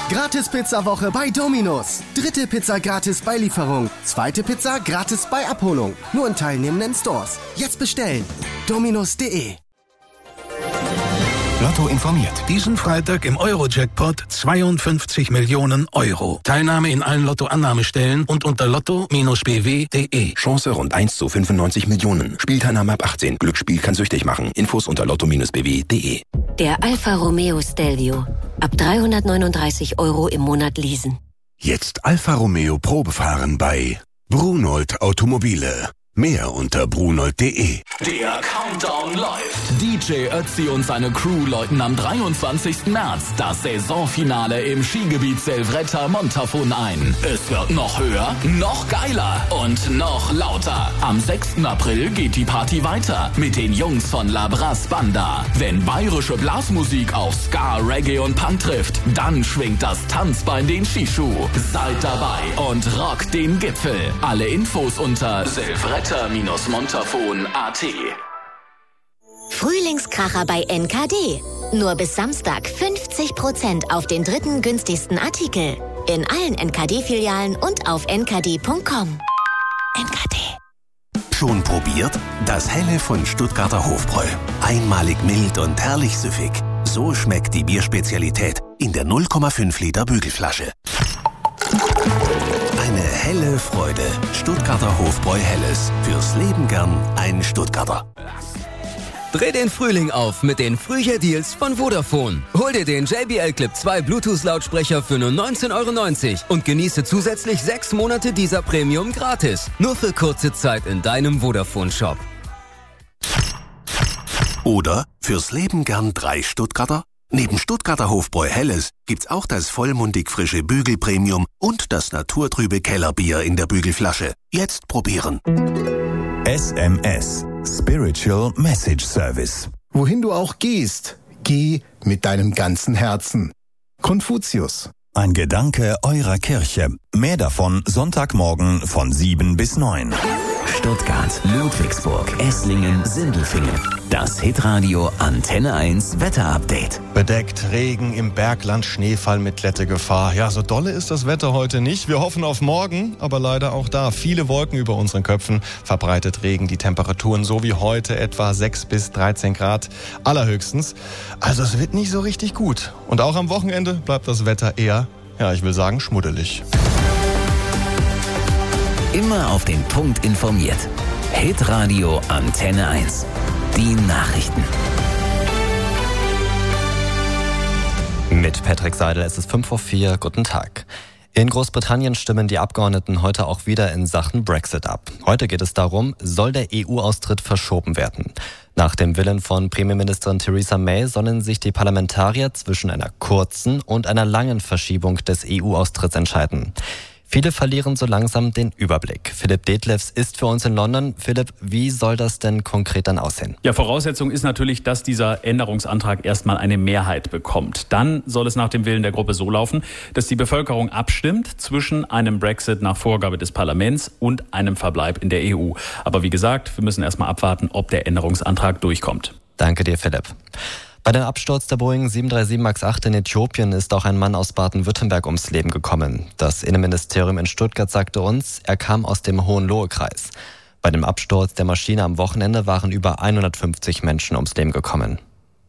Gratis Pizza-Woche bei Domino's. 3. Pizza gratis bei Lieferung. 2. Pizza gratis bei Abholung. Nur in teilnehmenden Stores. Jetzt bestellen. Dominos.de. Lotto informiert. Diesen Freitag im Euro-Jackpot 52 Millionen Euro. Teilnahme in allen Lotto-Annahmestellen und unter lotto-bw.de. Chance rund 1 zu 95 Millionen. Spielteilnahme ab 18. Glücksspiel kann süchtig machen. Infos unter lotto-bw.de. Der Alfa Romeo Stelvio. Ab 339 € im Monat leasen. Jetzt Alfa Romeo Probefahren bei Brunold Automobile. Mehr unter brunold.de. Der Countdown läuft. DJ Ötzi und seine Crew läuten am 23. März das Saisonfinale im Skigebiet Selvretta Montafon ein. Es wird noch höher, noch geiler und noch lauter. Am 6. April geht die Party weiter mit den Jungs von La Brass Banda. Wenn bayerische Blasmusik auf Ska, Reggae und Punk trifft, dann schwingt das Tanzbein den Skischuh. Seid dabei und rockt den Gipfel. Alle Infos unter selvretta-montafon.at. Frühlingskracher bei NKD. Nur bis Samstag 50% auf den 3. günstigsten Artikel. In allen NKD-Filialen und auf nkd.com. NKD. Schon probiert? Das Helle von Stuttgarter Hofbräu. Einmalig mild und herrlich süffig. So schmeckt die Bierspezialität in der 0,5 Liter Bügelflasche. Eine helle Freude. Stuttgarter Hofbräu Helles. Fürs Leben gern ein Stuttgarter. Dreh den Frühling auf mit den Frühjahr-Deals von Vodafone. Hol dir den JBL Clip 2 Bluetooth-Lautsprecher für nur 19,90 € und genieße zusätzlich 6 Monate dieser Premium gratis. Nur für kurze Zeit in deinem Vodafone-Shop. Oder fürs Leben gern 3 Stuttgarter? Neben Stuttgarter Hofbräu Helles gibt's auch das vollmundig frische Bügelpremium und das naturtrübe Kellerbier in der Bügelflasche. Jetzt probieren. SMS. Spiritual Message Service. Wohin du auch gehst, geh mit deinem ganzen Herzen. Konfuzius. Ein Gedanke eurer Kirche. Mehr davon Sonntagmorgen von 7 bis 9. Stuttgart, Ludwigsburg, Esslingen, Sindelfingen. Das Hitradio Antenne 1 Wetterupdate. Bedeckt, Regen, im Bergland Schneefall mit Glättegefahr. Ja, so dolle ist das Wetter heute nicht. Wir hoffen auf morgen, aber leider auch da. Viele Wolken über unseren Köpfen, verbreitet Regen. Die Temperaturen so wie heute etwa 6 bis 13 Grad allerhöchstens. Also es wird nicht so richtig gut. Und auch am Wochenende bleibt das Wetter eher, ja, ich will sagen, schmuddelig. Immer auf den Punkt informiert. Hitradio Antenne 1. Die Nachrichten. Mit Patrick Seidel, es ist 5:04 Uhr. Guten Tag. In Großbritannien stimmen die Abgeordneten heute auch wieder in Sachen Brexit ab. Heute geht es darum, soll der EU-Austritt verschoben werden? Nach dem Willen von Premierministerin Theresa May sollen sich die Parlamentarier zwischen einer kurzen und einer langen Verschiebung des EU-Austritts entscheiden. Viele verlieren so langsam den Überblick. Philipp Detlefs ist für uns in London. Philipp, wie soll das denn konkret dann aussehen? Ja, Voraussetzung ist natürlich, dass dieser Änderungsantrag erstmal eine Mehrheit bekommt. Dann soll es nach dem Willen der Gruppe so laufen, dass die Bevölkerung abstimmt zwischen einem Brexit nach Vorgabe des Parlaments und einem Verbleib in der EU. Aber wie gesagt, wir müssen erstmal abwarten, ob der Änderungsantrag durchkommt. Danke dir, Philipp. Bei dem Absturz der Boeing 737 MAX 8 in Äthiopien ist auch ein Mann aus Baden-Württemberg ums Leben gekommen. Das Innenministerium in Stuttgart sagte uns, er kam aus dem Hohenlohe-Kreis. Bei dem Absturz der Maschine am Wochenende waren über 150 Menschen ums Leben gekommen.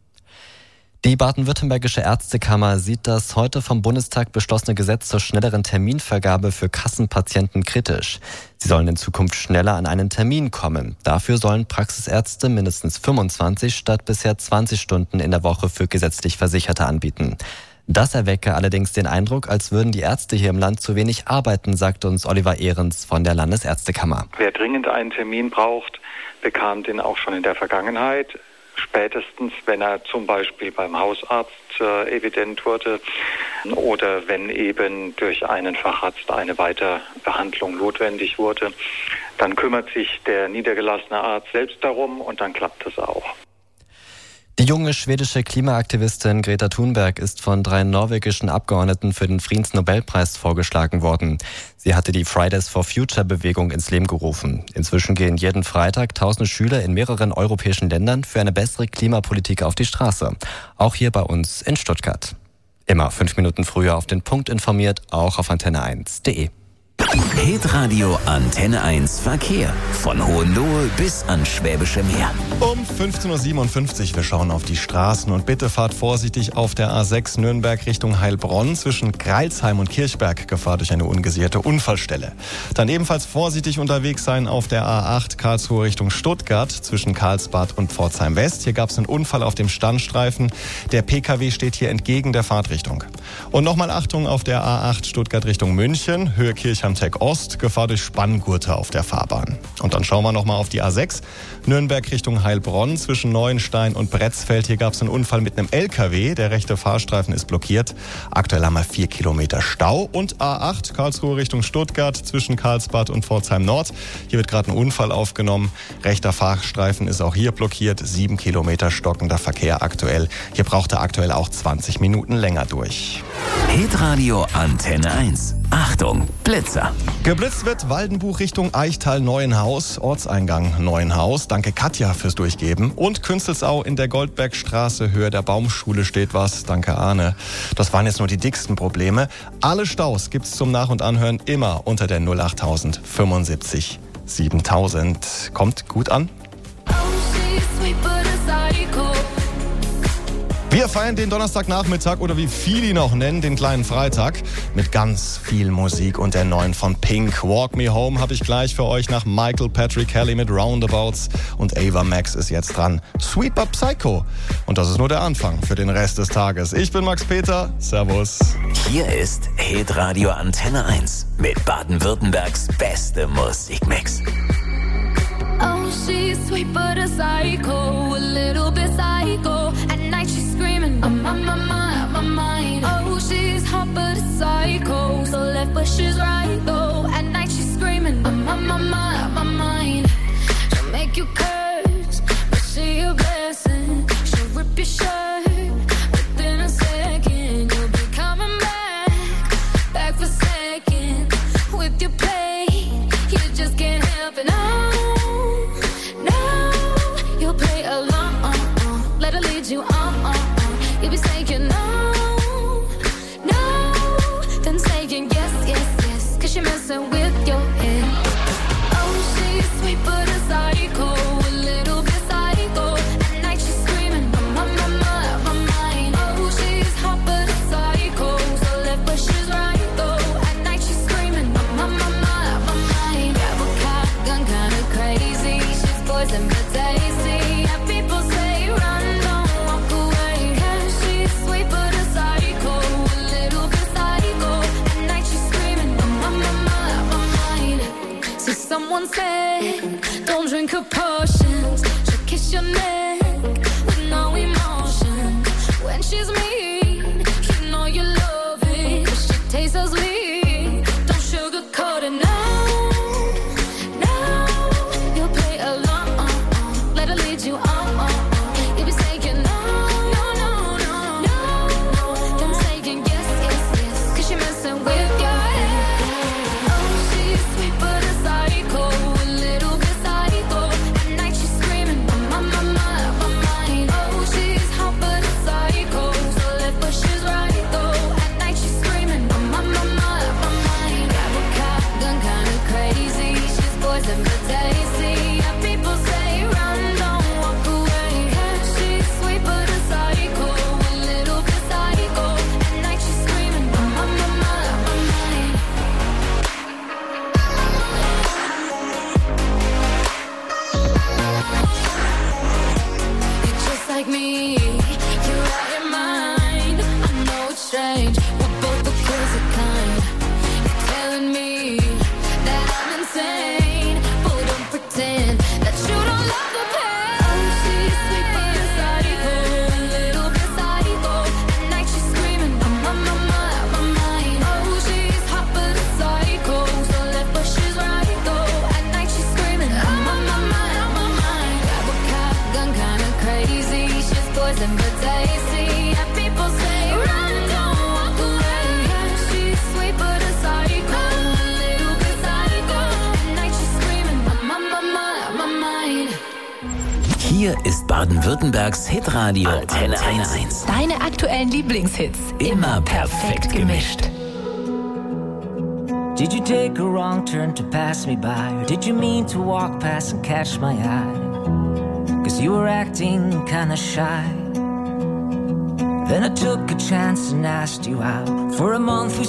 Die baden-württembergische Ärztekammer sieht das heute vom Bundestag beschlossene Gesetz zur schnelleren Terminvergabe für Kassenpatienten kritisch. Sie sollen in Zukunft schneller an einen Termin kommen. Dafür sollen Praxisärzte mindestens 25 statt bisher 20 Stunden in der Woche für gesetzlich Versicherte anbieten. Das erwecke allerdings den Eindruck, als würden die Ärzte hier im Land zu wenig arbeiten, sagte uns Oliver Ehrens von der Landesärztekammer. Wer dringend einen Termin braucht, bekam den auch schon in der Vergangenheit. Spätestens, wenn er zum Beispiel beim Hausarzt evident wurde oder wenn eben durch einen Facharzt eine Weiterbehandlung notwendig wurde, dann kümmert sich der niedergelassene Arzt selbst darum und dann klappt es auch. Die junge schwedische Klimaaktivistin Greta Thunberg ist von 3 norwegischen Abgeordneten für den Friedensnobelpreis vorgeschlagen worden. Sie hatte die Fridays for Future Bewegung ins Leben gerufen. Inzwischen gehen jeden Freitag 1000 Schüler in mehreren europäischen Ländern für eine bessere Klimapolitik auf die Straße. Auch hier bei uns in Stuttgart. Immer 5 Minuten früher auf den Punkt informiert, auch auf antenne1.de. Hitradio Antenne 1 Verkehr. Von Hohenlohe bis ans Schwäbische Meer. Um 15.57 Uhr, wir schauen auf die Straßen und bitte fahrt vorsichtig auf der A6 Nürnberg Richtung Heilbronn zwischen Greilsheim und Kirchberg. Gefahr durch eine ungesicherte Unfallstelle. Dann ebenfalls vorsichtig unterwegs sein auf der A8 Karlsruhe Richtung Stuttgart zwischen Karlsbad und Pforzheim West. Hier gab es einen Unfall auf dem Standstreifen. Der PKW steht hier entgegen der Fahrtrichtung. Und nochmal Achtung auf der A8 Stuttgart Richtung München, Höhe Kirchheim-Tech Ost, Gefahr durch Spanngurte auf der Fahrbahn. Und dann schauen wir nochmal auf die A6, Nürnberg Richtung Heilbronn zwischen Neuenstein und Bretzfeld. Hier gab es einen Unfall mit einem LKW, der rechte Fahrstreifen ist blockiert. Aktuell haben wir 4 Kilometer Stau. Und A8 Karlsruhe Richtung Stuttgart zwischen Karlsbad und Pforzheim Nord. Hier wird gerade ein Unfall aufgenommen. Rechter Fahrstreifen ist auch hier blockiert. 7 Kilometer stockender Verkehr aktuell. Hier braucht er aktuell auch 20 Minuten länger durch. Hitradio Antenne 1. Achtung, Blitzer. Geblitzt wird Waldenbuch Richtung Eichtal-Neuenhaus, Ortseingang Neuenhaus. Danke Katja fürs Durchgeben. Und Künzelsau in der Goldbergstraße, Höhe der Baumschule steht was. Danke Arne. Das waren jetzt nur die dicksten Probleme. Alle Staus gibt's zum Nach- und Anhören immer unter der 08000 75 7000. Kommt gut an. Wir feiern den Donnerstagnachmittag oder wie viele ihn auch nennen, den kleinen Freitag mit ganz viel Musik und der neuen von Pink. Walk Me Home habe ich gleich für euch nach Michael Patrick Kelly mit Roundabouts und Ava Max ist jetzt dran. Sweet But Psycho. Und das ist nur der Anfang für den Rest des Tages. Ich bin Max Peter. Servus. Hier ist Hitradio Antenne 1 mit Baden-Württembergs beste Musikmix. Oh, she's sweet but a psycho, a little bit psycho. At night she's screaming, I'm on my mind. Oh, she's hot but a psycho, so left but she's right though. At night she's screaming, I'm on my mind. She'll make you curse, but she a blessing. She'll rip your shirt within a second. You'll be coming back for second with your play. You just can't help it. You'll play along, let her lead you on. You'll be saying no, then saying yes, 'cause you're messing with your head. Oh, she's sweet but a psycho, a little bit psycho. At night she's screaming, I'm on my mind. Oh, she's hot but a psycho, so left but she's right though. At night she's screaming, I'm on my mind. Grab a gun, kinda crazy. She's poison but tasty. People say run, don't walk away. Yeah, she's sweet but a psycho, a little bit psycho. At night she's screaming, I'm on my mind. See, someone said, don't drink her potions. She'll kiss your neck with no emotion. When she's mean, you know you love it, 'cause she tastes so sweet. Don't sugarcoat it, no. You'll play along, let her lead you on. You'll be saying no, then saying yes, 'cause you're messing with your head. Oh, she's sweet but a psycho, a little bit psycho. At night she's screaming, I'm on my mind. Oh, she's hot but a psycho, so left but she's right though. At night she's screaming, I'm on my mind. Grab a gun, kinda crazy. She's poison but tasty. Yeah, people say run, don't walk away. Yeah, she's sweet but a psycho, a little bit psycho. At night she's screaming, I'm on my mind. You're just like me, you're out your mind. I know it's strange, we're both the crazy kind. You're telling me that I'm insane, but don't pretend that you don't love the pain. Oh, she's sweet but a psycho, a little bit psycho. At night she's screaming, I'm on my mind. Oh, she's hot but a psycho, so left but she's right though. At night she's screaming, I'm on my mind. Grab a gun, kinda crazy. She's poison but tasty. Yeah, people say run, don't walk away. ist Baden-Württembergs Hitradio Antenne 1. Deine aktuellen Lieblingshits. Immer perfekt gemischt. Did you take a wrong turn to pass me by? Or did you mean to walk past and catch my eye? 'Cause you were acting kinda shy. Then I took a chance and asked you out. For a month we